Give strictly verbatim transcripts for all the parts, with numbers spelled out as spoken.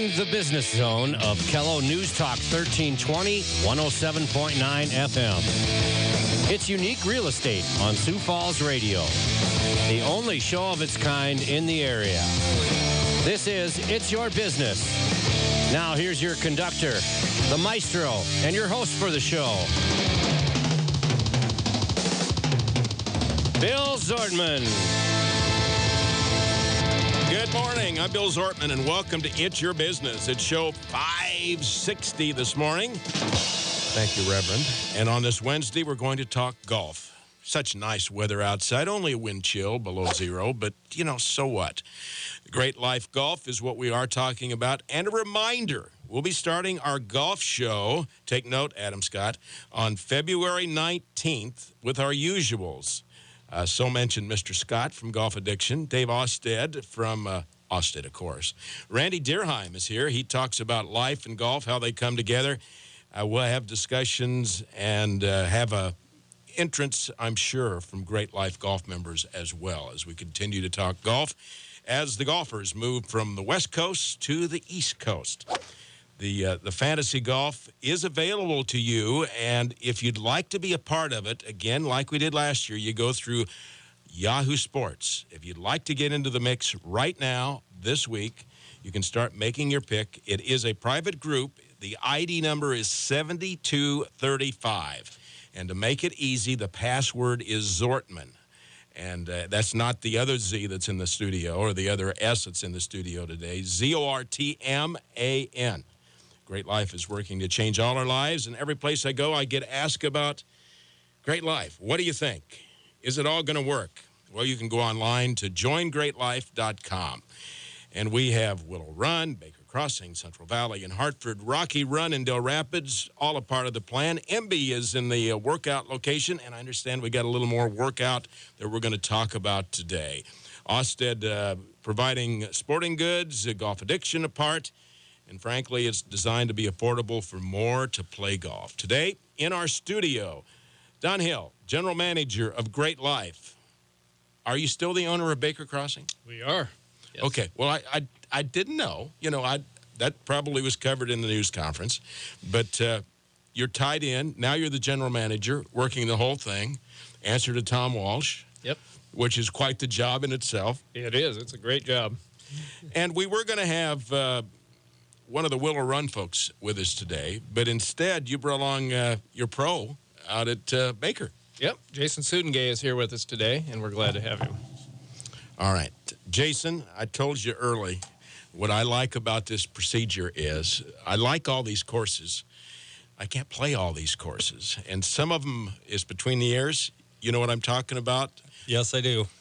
in the business zone of Kello News Talk thirteen twenty, one oh seven point nine F M. It's unique real estate on Sioux Falls Radio, the only show of its kind in the area. This is It's Your Business. Now here's your conductor, the maestro, and your host for the show, Bill Zortman. Good morning. I'm Bill Zortman, and welcome to It's Your Business. It's show five sixty this morning. Thank you, Reverend. And on this Wednesday, we're going to talk golf. Such nice weather outside. Only a wind chill below zero, but, you know, so what? Great Life Golf is what we are talking about. And a reminder, we'll be starting our golf show, take note, Adam Scott, on February nineteenth with our usuals. Uh, so mentioned Mister Scott from Golf Addiction, Dave Osted from uh, Osted, of course. Randy Deerheim is here. He talks about life and golf, how they come together. Uh, we'll have discussions and uh, have a entrance, I'm sure, from Great Life Golf members as well as we continue to talk golf as the golfers move from the West Coast to the East Coast. The uh, the fantasy golf is available to you, and if you'd like to be a part of it, again, like we did last year, you go through Yahoo Sports. If you'd like to get into the mix right now, this week, you can start making your pick. It is a private group. The I D number is seventy-two thirty-five. And to make it easy, the password is Zortman. And uh, that's not the other Z that's in the studio or the other S that's in the studio today. Z O R T M A N. Great Life is working to change all our lives, and every place I go, I get asked about Great Life. What do you think? Is it all going to work? Well, you can go online to join great life dot com. And we have Willow Run, Baker Crossing, Central Valley, and Hartford, Rocky Run in Del Rapids, all a part of the plan. M B is in the uh, workout location, and I understand we got a little more workout that we're going to talk about today. Osted uh, providing sporting goods, uh, Golf Addiction apart. And frankly, it's designed to be affordable for more to play golf. Today, in our studio, Don Hill, General Manager of Great Life. Are you still the owner of Baker Crossing? We are. Yes. Okay. Well, I, I I didn't know. You know, I that probably was covered in the news conference. But uh, you're tied in. Now you're the General Manager, working the whole thing. Answer to Tom Walsh. Yep. Which is quite the job in itself. It is. It's a great job. And we were going to have... Uh, one of the Willow Run folks with us today, but instead you brought along uh, your pro out at uh, Baker. Yep, Jason Sudengay is here with us today, and we're glad to have him. All right. Jason, I told you early, what I like about this procedure is I like all these courses. I can't play all these courses, and some of them is between the ears. You know what I'm talking about? Yes, I do.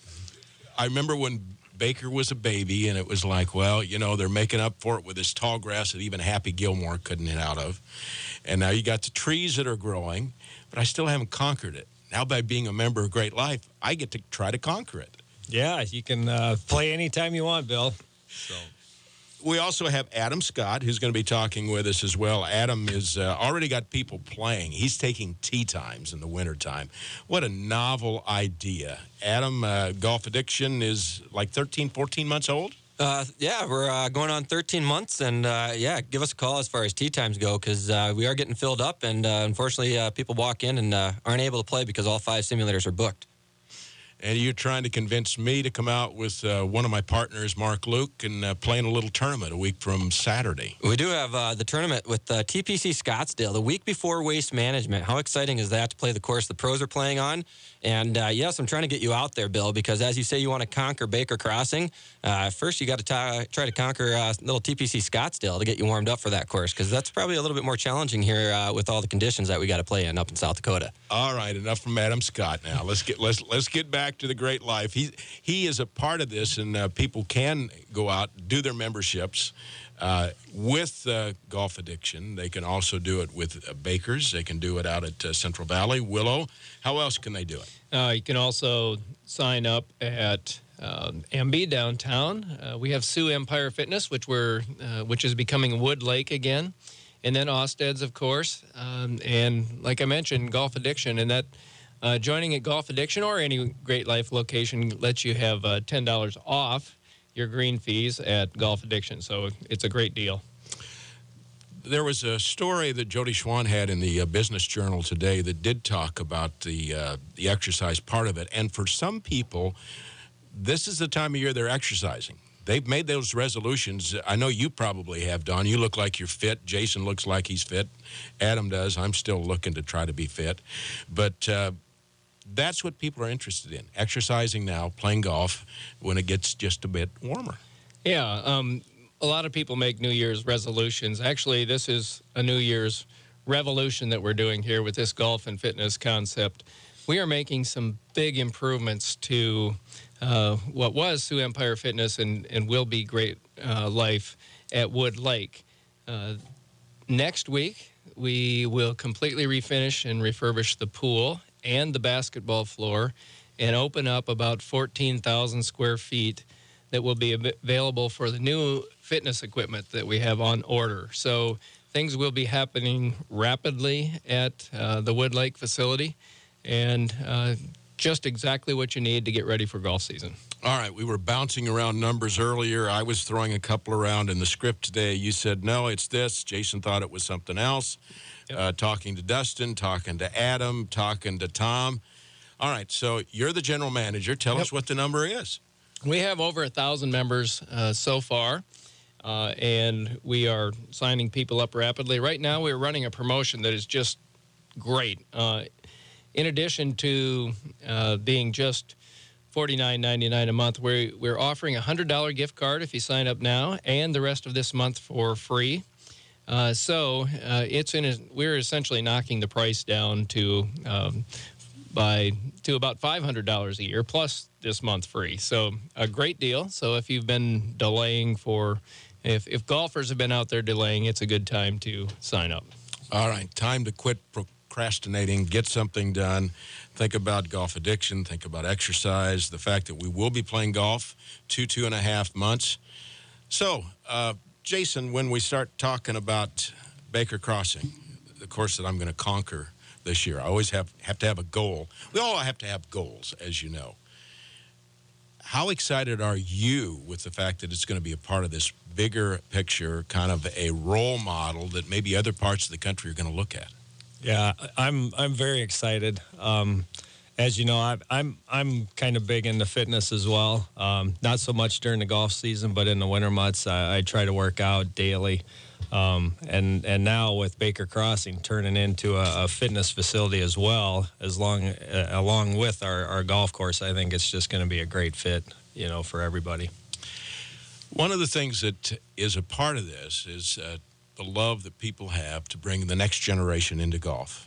I remember when Baker was a baby, and it was like, well, you know, they're making up for it with this tall grass that even Happy Gilmore couldn't hit out of. And now you got the trees that are growing, but I still haven't conquered it. Now, by being a member of Great Life, I get to try to conquer it. Yeah, you can uh, play anytime you want, Bill. So. We also have Adam Scott, who's going to be talking with us as well. Adam has uh, already got people playing. He's taking tee times in the wintertime. What a novel idea. Adam, uh, Golf Addiction is like thirteen, fourteen months old? Uh, yeah, we're uh, going on thirteen months, and uh, yeah, give us a call as far as tee times go, because uh, we are getting filled up, and uh, unfortunately, uh, people walk in and uh, aren't able to play because all five simulators are booked. And you're trying to convince me to come out with uh, one of my partners, Mark Luke, and uh, play in a little tournament a week from Saturday. We do have uh, the tournament with uh, T P C Scottsdale, the week before Waste Management. How exciting is that to play the course the pros are playing on? And, uh, yes, I'm trying to get you out there, Bill, because as you say, you want to conquer Baker Crossing. Uh, first, you got to try to conquer uh, little T P C Scottsdale to get you warmed up for that course, because that's probably a little bit more challenging here uh, with all the conditions that we got to play in up in South Dakota. All right, enough from Adam Scott now. Let's get let's let's get back to the Great Life. He he is a part of this, and uh, people can go out, do their memberships uh, with uh, Golf Addiction. They can also do it with uh, Bakers. They can do it out at uh, Central Valley, Willow. How else can they do it? Uh, you can also sign up at um, M B downtown. Uh, we have Sioux Empire Fitness, which we're uh, which is becoming Wood Lake again, and then Osted's, of course, um, and like I mentioned, Golf Addiction, and that. Uh, joining at Golf Addiction or any Great Life location lets you have uh, ten dollars off your green fees at Golf Addiction. So it's a great deal. There was a story that Jody Schwan had in the uh, Business Journal today that did talk about the uh, the exercise part of it. And for some people, this is the time of year they're exercising. They've made those resolutions. I know you probably have, Don. You look like you're fit. Jason looks like he's fit. Adam does. I'm still looking to try to be fit. But uh, that's what people are interested in, exercising now, playing golf when it gets just a bit warmer. Yeah, um, a lot of people make New Year's resolutions. Actually, this is a New Year's revolution that we're doing here with this golf and fitness concept. We are making some big improvements to uh, what was Sioux Empire Fitness and, and will be Great uh, Life at Wood Lake. Uh, next week, we will completely refinish and refurbish the pool and the basketball floor and open up about fourteen thousand square feet that will be available for the new fitness equipment that we have on order. So things will be happening rapidly at uh, the Wood Lake facility, and uh, just exactly what you need to get ready for golf season. All right, we were bouncing around numbers earlier. I was throwing a couple around in the script today. You said, no, it's this. Jason thought it was something else. Yep. Uh, talking to Dustin, talking to Adam, talking to Tom. All right, so you're the general manager. Tell yep. us what the number is. We have over a thousand members uh, so far, uh, and we are signing people up rapidly. Right now, we're running a promotion that is just great. Uh, in addition to uh, being just forty-nine ninety-nine a month, we're, we're offering a one hundred dollars gift card if you sign up now, and the rest of this month for free. Uh, so uh, it's in a, we're essentially knocking the price down to um, by to about five hundred dollars a year plus this month free. So a great deal. So if you've been delaying for, if, if golfers have been out there delaying, it's a good time to sign up. All right, time to quit procrastinating, get something done. Think about golf addiction, think about exercise, the fact that we will be playing golf two, two and a half months. So, uh, Jason, when we start talking about Baker Crossing, the course that I'm going to conquer this year, I always have, have to have a goal. We all have to have goals, as you know. How excited are you with the fact that it's going to be a part of this bigger picture, kind of a role model that maybe other parts of the country are going to look at? Yeah, I'm I'm very excited. Um, as you know, I, I'm I'm kind of big into fitness as well. Um, not so much during the golf season, but in the winter months, I, I try to work out daily. Um, and and now with Baker Crossing turning into a, a fitness facility as well, as long uh, along with our, our golf course, I think it's just going to be a great fit, you know, for everybody. One of the things that is a part of this is uh, the love that people have to bring the next generation into golf.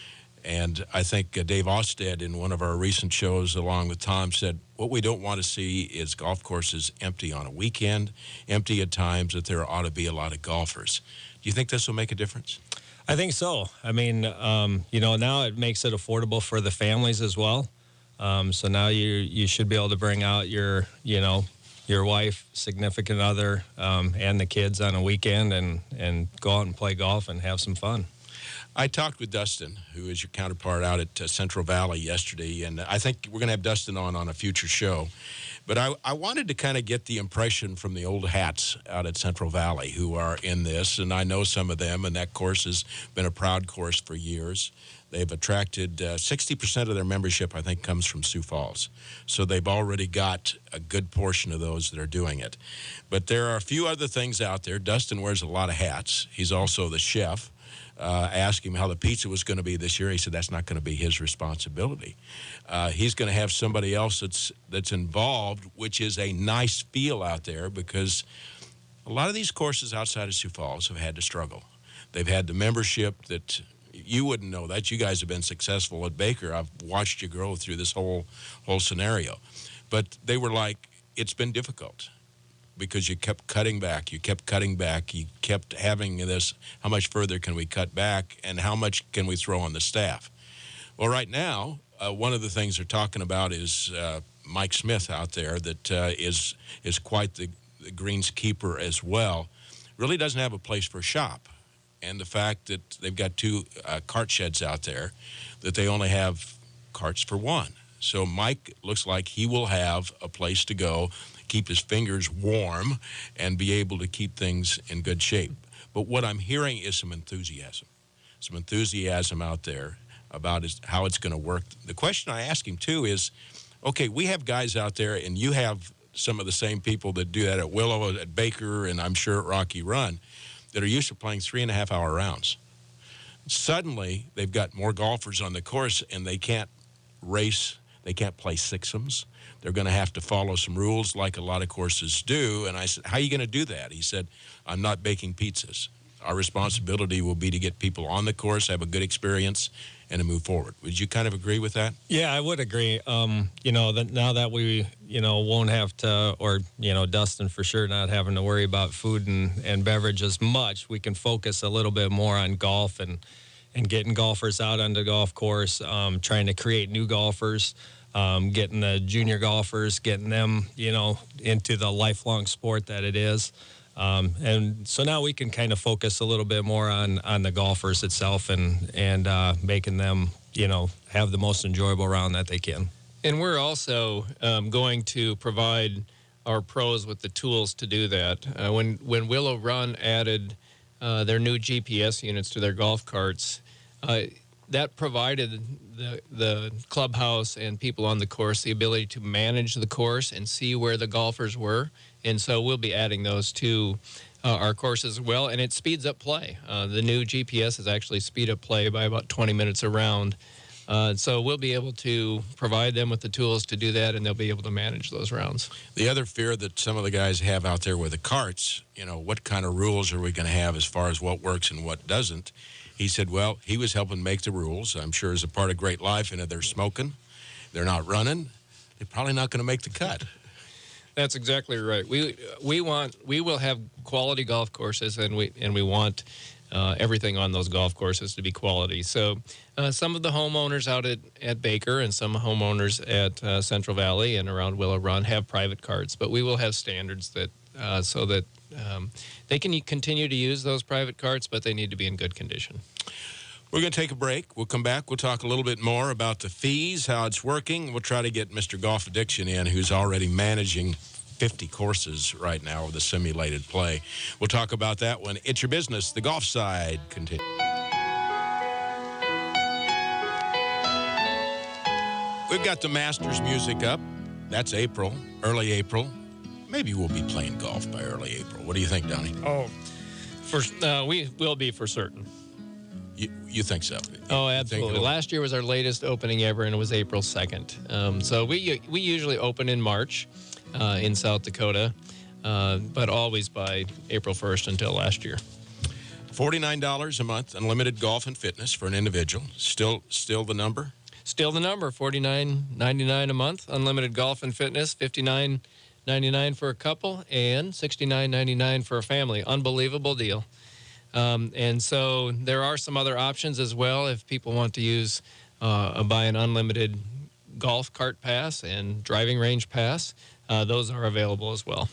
And I think uh, Dave Osted in one of our recent shows, along with Tom, said what we don't want to see is golf courses empty on a weekend, empty at times that there ought to be a lot of golfers. Do you think this will make a difference? I think so. I mean, um, you know, now it makes it affordable for the families as well. Um, so now you you should be able to bring out your, you know, your wife, significant other, um, and the kids on a weekend and, and go out and play golf and have some fun. I talked with Dustin, who is your counterpart out at uh, Central Valley yesterday, and I think we're going to have Dustin on on a future show. But I, I wanted to kind of get the impression from the old hats out at Central Valley who are in this, and I know some of them, and that course has been a proud course for years. They've attracted uh, sixty percent of their membership, I think, comes from Sioux Falls. So they've already got a good portion of those that are doing it. But there are a few other things out there. Dustin wears a lot of hats. He's also the chef. Uh, I asked him how the pizza was going to be this year. He said that's not going to be his responsibility. Uh, he's going to have somebody else that's that's involved, which is a nice feel out there because a lot of these courses outside of Sioux Falls have had to struggle. They've had the membership that you wouldn't know that. You guys have been successful at Baker. I've watched you grow through this whole whole scenario. But they were like, it's been difficult. Because you kept cutting back, you kept cutting back, you kept having this, how much further can we cut back, and how much can we throw on the staff? Well, right now, uh, one of the things they're talking about is uh, Mike Smith out there that uh, is is quite the, the greenskeeper as well. Really doesn't have a place for a shop. And the fact that they've got two uh, cart sheds out there, that they only have carts for one. So Mike looks like he will have a place to go, keep his fingers warm, and be able to keep things in good shape. But what I'm hearing is some enthusiasm, some enthusiasm out there about is how it's going to work. The question I ask him, too, is, okay, we have guys out there, and you have some of the same people that do that at Willow, at Baker, and I'm sure at Rocky Run, that are used to playing three and a half hour rounds. Suddenly, they've got more golfers on the course, and they can't race. They can't play sixums. They're going to have to follow some rules like a lot of courses do. And I said, how are you going to do that? He said, I'm not baking pizzas. Our responsibility will be to get people on the course, have a good experience, and to move forward. Would you kind of agree with that? Yeah, I would agree. Um, you know, that now that we, you know, won't have to, or, you know, Dustin for sure not having to worry about food and, and beverage as much, we can focus a little bit more on golf and, and getting golfers out on the golf course, um, trying to create new golfers, um, getting the junior golfers, getting them, you know, into the lifelong sport that it is. Um, and so now we can kind of focus a little bit more on, on the golfers itself and, and uh, making them, you know, have the most enjoyable round that they can. And we're also um, going to provide our pros with the tools to do that. Uh, when, when Willow Run added uh, their new G P S units to their golf carts, uh, that provided the, the clubhouse and people on the course the ability to manage the course and see where the golfers were. And so we'll be adding those to uh, our course as well, and it speeds up play. Uh, the new G P S is actually speed up play by about twenty minutes a round. Uh, so we'll be able to provide them with the tools to do that, and they'll be able to manage those rounds. The other fear that some of the guys have out there with the carts, you know, what kind of rules are we going to have as far as what works and what doesn't? He said, well, he was helping make the rules, I'm sure as a part of Great Life, and if they're smoking, they're not running, they're probably not going to make the cut. That's exactly right. We we want we will have quality golf courses, and we and we want uh, everything on those golf courses to be quality. So uh, some of the homeowners out at, at Baker and some homeowners at uh, Central Valley and around Willow Run have private carts, but we will have standards that uh, so that um, they can continue to use those private carts, but they need to be in good condition. We're going to take a break. We'll come back. We'll talk a little bit more about the fees, how it's working. We'll try to get Mister Golf Addiction in, who's already managing fifty courses right now with the simulated play. We'll talk about that when It's Your Business, the golf side continues. We've got the Masters music up. That's April, early April. Maybe we'll be playing golf by early April. What do you think, Donnie? Oh, for uh, we will be for certain. You, you think so? Oh, absolutely. Last year was our latest opening ever, and it was April second. Um, so we we usually open in March uh, in South Dakota, uh, but always by April first until last year. forty-nine dollars a month, unlimited golf and fitness for an individual. Still, still the number? Still the number, forty-nine ninety-nine a month, unlimited golf and fitness, fifty-nine ninety-nine for a couple, and sixty-nine ninety-nine for a family. Unbelievable deal. Um, and so there are some other options as well if people want to use uh, buy an unlimited golf cart pass and driving range pass. Uh, those are available as well.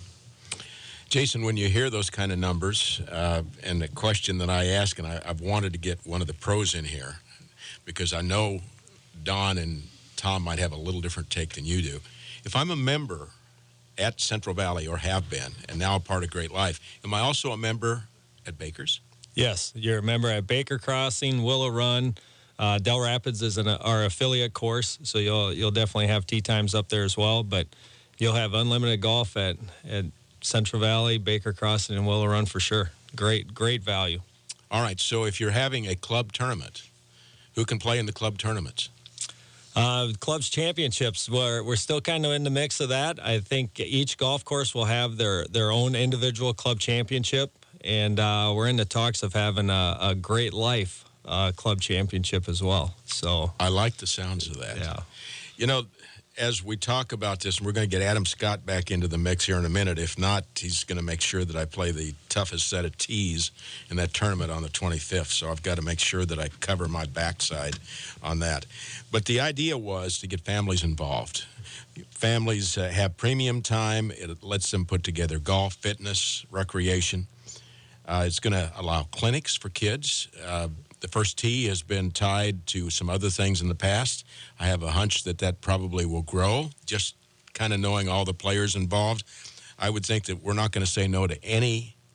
Jason, when you hear those kind of numbers, uh, and the question that I ask, and I, I've wanted to get one of the pros in here because I know Don and Tom might have a little different take than you do. If I'm a member at Central Valley or have been and now a part of Great Life, am I also a member at Baker's? Yes, you're a member at Baker Crossing, Willow Run. Uh, Del Rapids is an, our affiliate course, so you'll you'll definitely have tee times up there as well. But you'll have unlimited golf at, at Central Valley, Baker Crossing, and Willow Run for sure. Great, great value. All right, so if you're having a club tournament, who can play in the club tournaments? Uh, clubs championships, we're, we're still kind of in the mix of that. I think each golf course will have their, their own individual club championship. And uh, we're in the talks of having a, a Great Life uh, club championship as well. So I like the sounds of that. Yeah. You know, as we talk about this, and we're going to get Adam Scott back into the mix here in a minute. If not, he's going to make sure that I play the toughest set of tees in that tournament on the twenty-fifth. So I've got to make sure that I cover my backside on that. But the idea was to get families involved. Families uh, have premium time. It lets them put together golf, fitness, recreation. Uh, it's going to allow clinics for kids. Uh, the first tee has been tied to some other things in the past. I have a hunch that that probably will grow, just kind of knowing all the players involved. I would think that we're not going to say no to any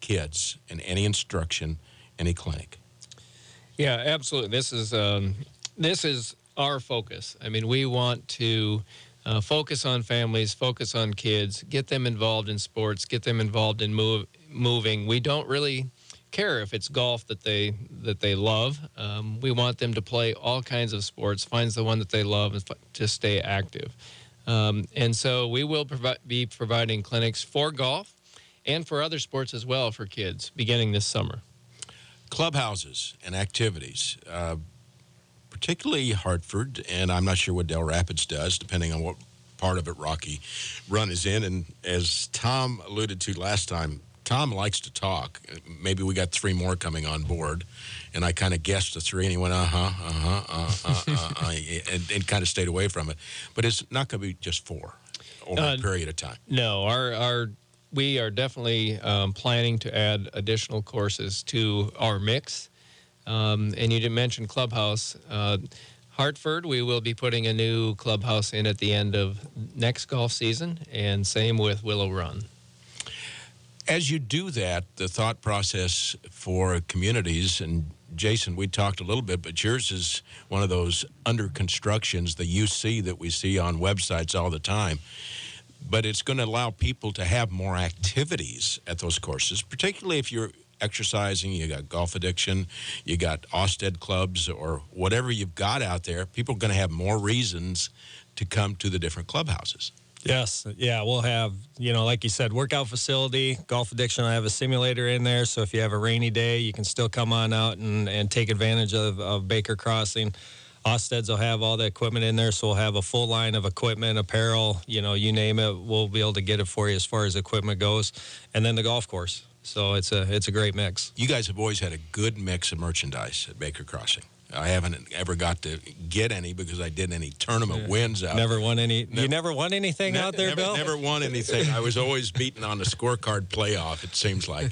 kids in any instruction, any clinic? Yeah, absolutely. This is um, this is our focus. I mean, we want to uh, focus on families, focus on kids, get them involved in sports, get them involved in move, moving. We don't really care if it's golf that they that they love. Um, we want them to play all kinds of sports, find the one that they love, and f- to stay active. Um, and so we will provi- be providing clinics for golf and for other sports as well for kids beginning this summer. Clubhouses and activities, uh, particularly Hartford, and I'm not sure what Del Rapids does, depending on what part of it Rocky Run is in. And as Tom alluded to last time, Tom likes to talk. Maybe we got three more coming on board, and I kind of guessed the three, and he went, uh-huh, uh-huh, uh-huh, uh-huh, and, and kind of stayed away from it. But it's not going to be just four over uh, a period of time. No, our our we are definitely um, planning to add additional courses to our mix. Um, and you did mention clubhouse. Uh, Hartford, we will be putting a new clubhouse in at the end of next golf season, and same with Willow Run. As you do that, the thought process for communities, and Jason, we talked a little bit, but yours is one of those under constructions, the U C that we see on websites all the time. But it's going to allow people to have more activities at those courses, particularly if you're exercising, you got golf addiction, you got Osted clubs, or whatever you've got out there. People are going to have more reasons to come to the different clubhouses. Yes. Yeah, we'll have, you know, like you said, workout facility, golf addiction. I have a simulator in there. So if you have a rainy day, you can still come on out and, and take advantage of, of Baker Crossing. Osted's will have all the equipment in there. So we'll have a full line of equipment, apparel, you know, you name it. We'll be able to get it for you as far as equipment goes. And then the golf course. So it's a, it's a great mix. You guys have always had a good mix of merchandise at Baker Crossing. I haven't ever got to get any because I did any tournament yeah. wins out. Never won any. Never, you never won anything ne- out there, never, Bill? Never won anything. I was always beaten on the scorecard playoff, it seems like.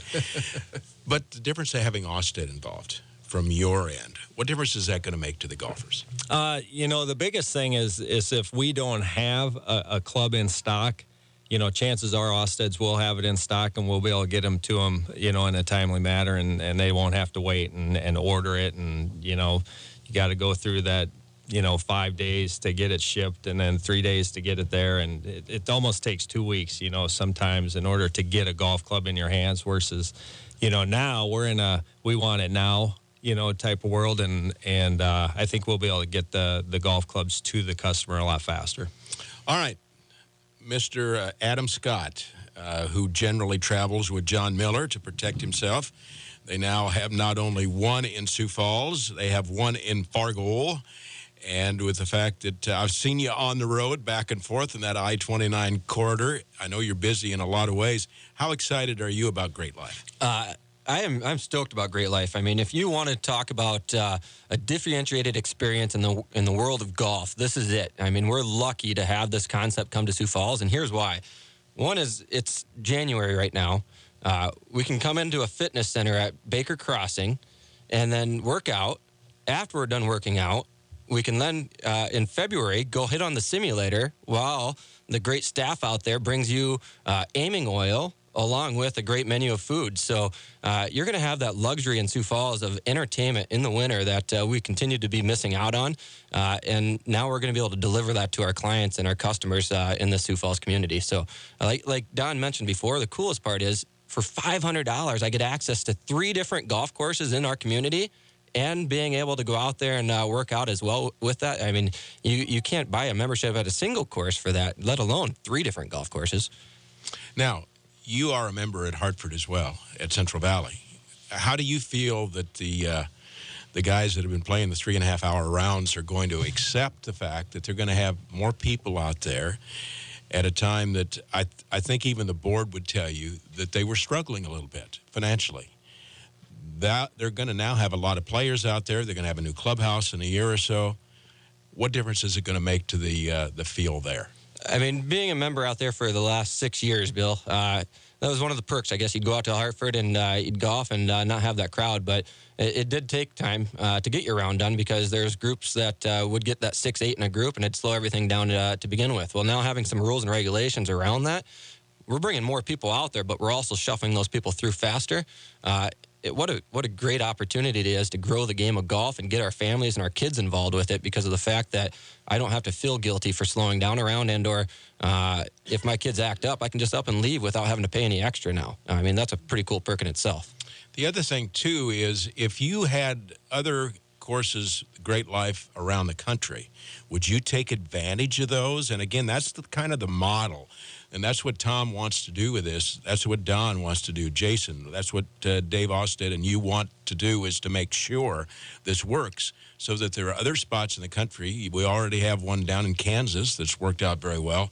But the difference of having Osted involved from your end, what difference is that going to make to the golfers? Uh, you know, the biggest thing is is if we don't have a, a club in stock, you know, chances are Osted's will have it in stock, and we'll be able to get them to them, you know, in a timely manner, and, and they won't have to wait and, and order it. And, you know, you got to go through that, you know, five days to get it shipped and then three days to get it there. And it, it almost takes two weeks, you know, sometimes in order to get a golf club in your hands versus, you know, now we're in a we want it now, you know, type of world. And, and uh, I think we'll be able to get the, the golf clubs to the customer a lot faster. All right. Mister Uh, Adam Scott, uh, who generally travels with John Miller to protect himself. They now have not only one in Sioux Falls, they have one in Fargo. And with the fact that uh, I've seen you on the road back and forth in that I twenty-nine corridor, I know you're busy in a lot of ways. How excited are you about Great Life? Uh, I am. I'm stoked about Great Life. I mean, if you want to talk about uh, a differentiated experience in the in the world of golf, this is it. I mean, we're lucky to have this concept come to Sioux Falls, and here's why. One is it's January right now. Uh, we can come into a fitness center at Baker Crossing and then work out. After we're done working out, we can then, uh, in February, go hit on the simulator while the great staff out there brings you uh, aiming oil, along with a great menu of food. So uh, you're going to have that luxury in Sioux Falls of entertainment in the winter that uh, we continue to be missing out on. Uh, and now we're going to be able to deliver that to our clients and our customers uh, in the Sioux Falls community. So uh, like, like Don mentioned before, the coolest part is for five hundred dollars, I get access to three different golf courses in our community, and being able to go out there and uh, work out as well with that. I mean, you, you can't buy a membership at a single course for that, let alone three different golf courses. Now, you are a member at Hartford as well, at Central Valley. How do you feel that the uh, the guys that have been playing the three and a half hour rounds are going to accept the fact that they're going to have more people out there at a time that I th- I think even the board would tell you that they were struggling a little bit financially? That they're going to now have a lot of players out there. They're going to have a new clubhouse in a year or so. What difference is it going to make to the uh, the feel there? I mean, being a member out there for the last six years, Bill, uh, that was one of the perks. I guess you'd go out to Hartford and uh, you'd golf and uh, not have that crowd. But it, it did take time uh, to get your round done because there's groups that uh, would get that six, eight in a group and it'd slow everything down uh, to begin with. Well, now having some rules and regulations around that, we're bringing more people out there, but we're also shuffling those people through faster. Uh, it, what a what a great opportunity it is to grow the game of golf and get our families and our kids involved with it, because of the fact that I don't have to feel guilty for slowing down around, and or uh, if my kids act up, I can just up and leave without having to pay any extra now. I mean, that's a pretty cool perk in itself. The other thing, too, is if you had other courses, Great Life, around the country, would you take advantage of those? And again, that's the kind of the model. And that's what Tom wants to do with this. That's what Don wants to do. Jason, that's what uh, Dave Osted and you want to do, is to make sure this works so that there are other spots in the country. We already have one down in Kansas that's worked out very well.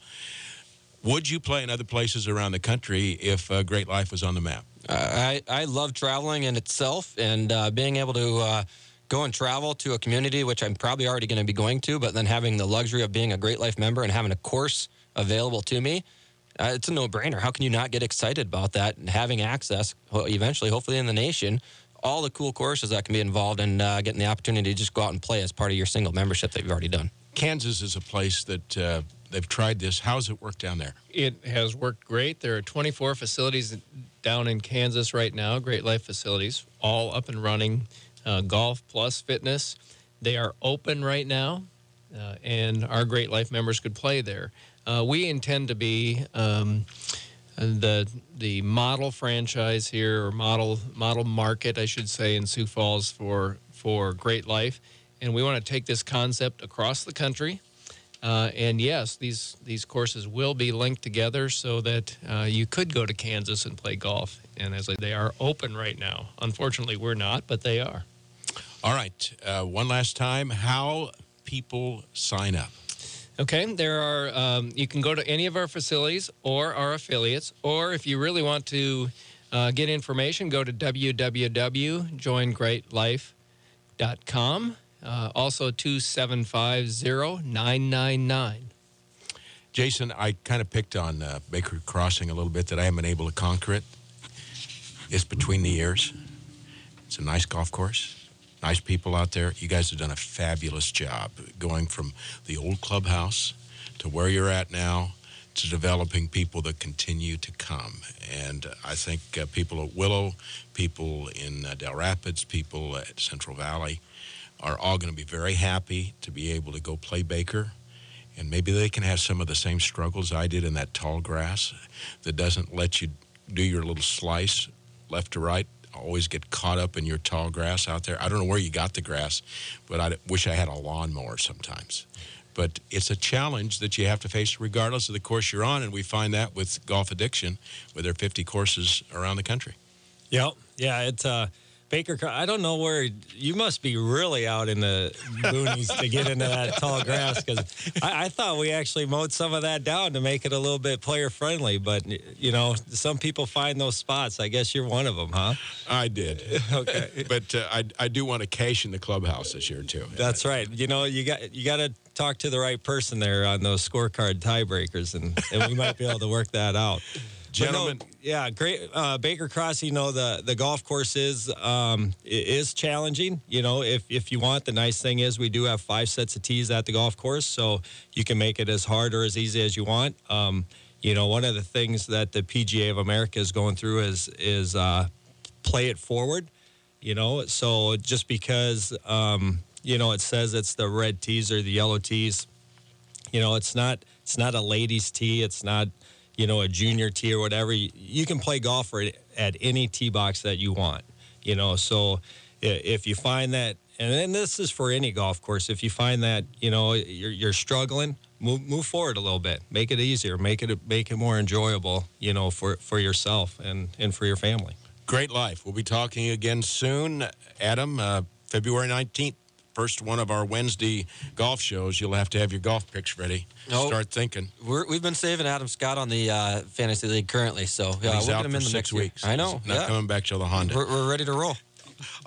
Would you play in other places around the country if uh, Great Life was on the map? Uh, I, I love traveling in itself, and uh, being able to uh, go and travel to a community, which I'm probably already going to be going to, but then having the luxury of being a Great Life member and having a course available to me, uh, it's a no-brainer. How can you not get excited about that? And having access, eventually, hopefully in the nation, all the cool courses that can be involved in uh, getting the opportunity to just go out and play as part of your single membership that you've already done. Kansas is a place that uh, they've tried this. How's it work down there? It has worked great. There are twenty-four facilities down in Kansas right now, Great Life facilities, all up and running, uh, golf plus fitness. They are open right now, uh, and our Great Life members could play there. Uh, we intend to be um, the the model franchise here, or model model market, I should say, in Sioux Falls for for Great Life, and we want to take this concept across the country. Uh, and yes, these these courses will be linked together so that uh, you could go to Kansas and play golf. And as I, they are open right now. Unfortunately, we're not, but they are. All right. Uh, one last time, how people sign up. Okay, there are. Um, you can go to any of our facilities or our affiliates, or if you really want to uh, get information, go to w w w dot join great life dot com. Uh, also, two seven five zero nine nine nine. Jason, I kind of picked on uh, Baker Crossing a little bit, that I haven't been able to conquer it. It's between the ears. It's a nice golf course. Nice people out there. You guys have done a fabulous job going from the old clubhouse to where you're at now to developing people that continue to come. And uh, I think uh, people at Willow, people in uh, Del Rapids, people at Central Valley are all going to be very happy to be able to go play Baker. And maybe they can have some of the same struggles I did in that tall grass that doesn't let you do your little slice left to right. Always get caught up in your tall grass out there. I don't know where you got the grass, but I wish I had a lawnmower sometimes. But it's a challenge that you have to face regardless of the course you're on, and we find that with Golf Addiction, with their fifty courses around the country. Yep. Yeah, it's uh, Baker. I don't know where you must be really out in the boonies to get into that tall grass, because I, I thought we actually mowed some of that down to make it a little bit player friendly. But you know, some people find those spots. I guess you're one of them, huh? I did. Okay, but uh, I I do want to cash in the clubhouse this year too. That's right. You know, you got you got to talk to the right person there on those scorecard tiebreakers, and, and we might be able to work that out. Gentlemen, no, yeah, great. Uh, Baker Crossing, you know, the, the golf course is um, is challenging. You know, if if you want, the nice thing is we do have five sets of tees at the golf course, so you can make it as hard or as easy as you want. Um, you know, one of the things that the P G A of America is going through is is uh, play it forward. You know, so just because um, you know it says it's the red tees or the yellow tees, you know, it's not it's not a ladies' tee. It's not, you know, a junior tee or whatever. You, you can play golf at any tee box that you want, you know. So if you find that, and then this is for any golf course, if you find that, you know, you're, you're struggling, move move forward a little bit. Make it easier. Make it make it more enjoyable, you know, for, for yourself and, and for your family. Great Life. We'll be talking again soon. Adam, uh, February nineteenth. First one of our Wednesday golf shows. You'll have to have your golf picks ready. Nope. Start thinking. We're, we've been saving Adam Scott on the uh, fantasy league currently, so yeah, He's we'll out get him for in the six mix weeks. Here. I know. He's not yeah. coming back till the Honda. We're, we're ready to roll.